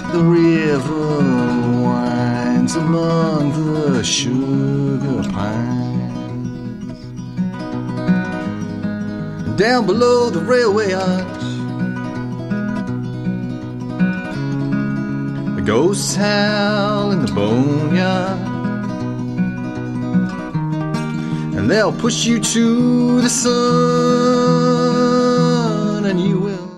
The river winds among the sugar pines. Down below the railway arch, the ghosts howl in the boneyard, and they'll push you to the sun, and you will